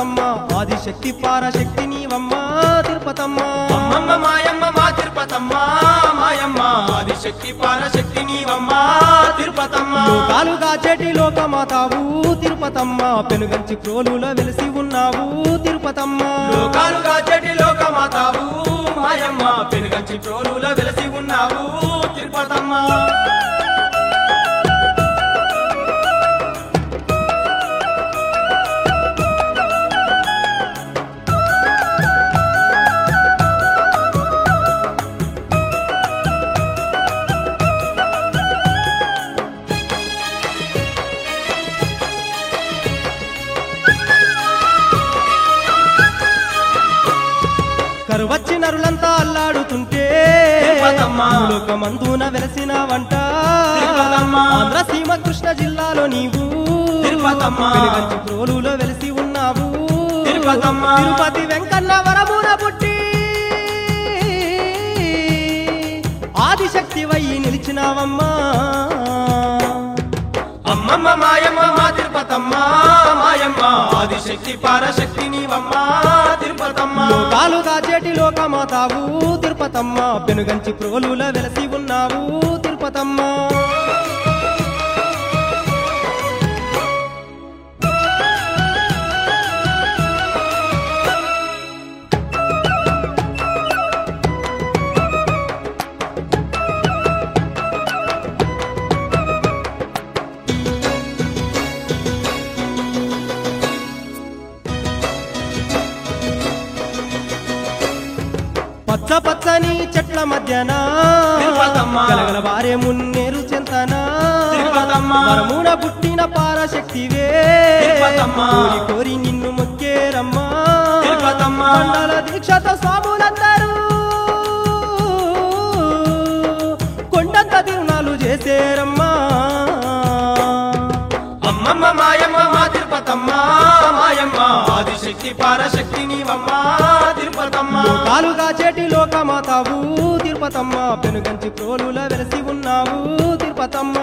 తిరుపతమ్మ ఆదిశక్తి పరాశక్తి నీవమ్మ తిరుపతమ్మ అమ్మమ్మ మాయమ్మ మా తిరుపతమ్మ మాయమ్మ ఆదిశక్తి పరాశక్తి నీవమ్మ తిరుపతమ్మ లోకాలుగా చెటి లోకమాతావు తిరుపతమ్మ పెనుగంచి ప్రోలులో వెలిసి ఉన్నావు తిరుపతమ్మ లోకాలుగా చెటి లోకమాతావు మాయమ్మ పెనుగంచి ప్రోలులో వెలసి ఉన్నావు తిరుపతమ్మ కరువచ్చి నరులంతా అల్లాడుతుంటే లోకమందున వెలసిన వంట ఆంధ్ర సీమ కృష్ణ జిల్లాలో నీవు పెనుగంచి ప్రోలులో వెలిసి ఉన్నావు తిరుపతి వెంకన్న వరమున పుట్టి ఆదిశక్తి వయ్యి నిలిచినావమ్మా అమ్మమ్మ మాయమ్మ మా తిరుపతమ్మ మాయమ్మ ఆదిశక్తి పరాశక్తి నీవమ్మ తిరుపతమ్మ లోకాలుగా చెటి లోకమాతావు తిరుపతమ్మ పెనుగంచి ప్రోలులో వెలసి ఉన్నావు తిరుపతమ్మ పచ్చ పచ్చని చెట్ల మధ్యన గలగల వారే మున్నేరు చెంతనా వరమున పుట్టిన పరాశక్తివే కోరి కోరి నిన్ను మొక్కేరమ్మా మండల దీక్షతో స్వాములందరూ కొండంత తిరునాలు చేసేరమ్మా అమ్మమ్మ మాయమ్మ మా తిరుపతమ్మ మాయమ్మ ఆదిశక్తి పరాశక్తి నీవమ్మ తిరుపతమ్మ లోకాలుగా చెటి లోకమాతావు తిరుపతమ్మ పెనుగంచి ప్రోలులో వెలసి ఉన్నావు తిరుపతమ్మ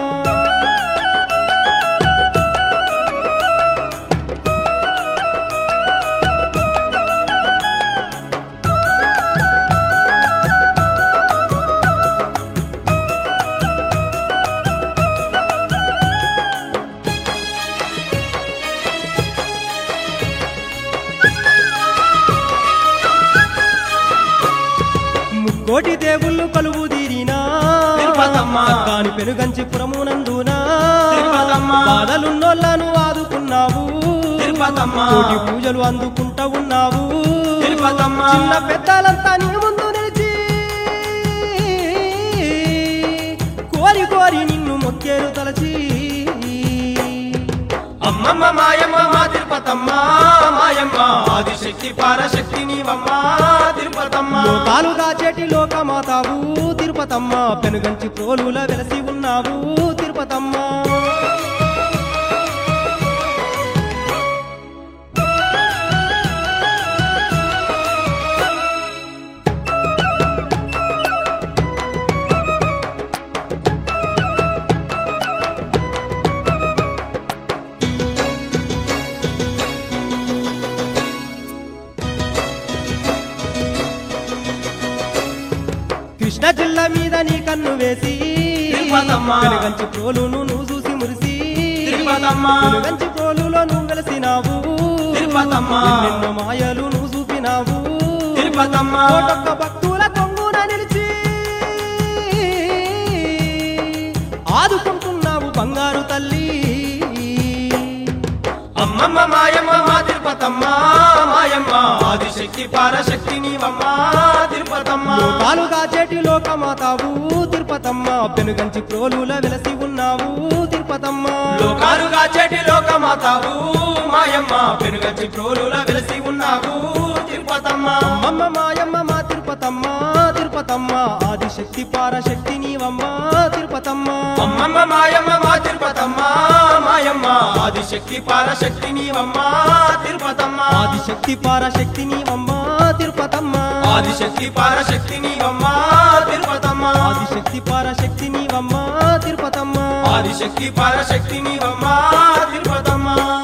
కోటి దేవుళ్ళు కొలువు తీరినా కాని పెనుగంచి పురమునందునా బాధలున్నోళ్ళను ఆదుకున్నావు కోటి పూజలు అందుకుంటా ఉన్నావు చిన్న పెద్దలంతా నీ ముందు నిలిచి కోరి కోరి నిన్ను మొక్కేరు తలచి అమ్మమ్మ మాయమ్మ మా తిరుపతమ్మ మాయమ్మ ఆదిశక్తి పరాశక్తి నీవమ్మ తిరుపతమ్మ లోకాలుగా చెటి లోకమాతావు తిరుపతమ్మ పెనుగంచి ప్రోలులో వెలసి ఉన్నావు తిరుపతమ్మ కృష్ణ జిల్లా మీద నీ కన్ను వేసి పెనుగంచి ప్రోలును నువ్వు చూసి మురిసి పెనుగంచి ప్రోలులో నువ్వు వెలసినావు ఎన్నెన్నో మాయలు నువ్వు చూపినావు కోటొక్క భక్తుల కొంగున నిలిచి ఆదుకుంటున్నావు బంగారు తల్లి అమ్మమ్మ మాయమ్మ మా తిరుపతమ్మ మాయమ్మ ఆదిశక్తి పరాశక్తి నీవమ్మ తిరుపతమ్మ లోకాలుగా చెటి లోకమాతావు తిరుపతమ్మ పెనుగంచి ప్రోలులో వెలసి ఉన్నావు తిరుపతమ్మ లోకాలుగా చెటి లోకమాతావు మాయమ్మ పెనుగంచి ప్రోలులో వెలసి ఉన్నావు తిరుపతమ్మ అమ్మమ్మ మాయమ్మ మా తిరుపతమ్మ తిరుపతమ్మ ఆదిశక్తి పరాశక్తి నీవమ్మ తిరుపతమ్మ అమ్మమ్మ మాయమ్మ మా తిరుపతమ్మ మాయమ్మ ఆదిశక్తి పరాశక్తి నీవమ్మ తిరుపతమ్మ ఆదిశక్తి పరాశక్తి నీవమ్మ తిరుపతమ్మ ఆదిశక్తి పరాశక్తి నీవమ్మ తిరుపతమ్మ ఆదిశక్తి పరాశక్తి నీవమ్మ తిరుపతమ్మ ఆదిశక్తి పరాశక్తి నీవమ్మ తిరుపతమ్మ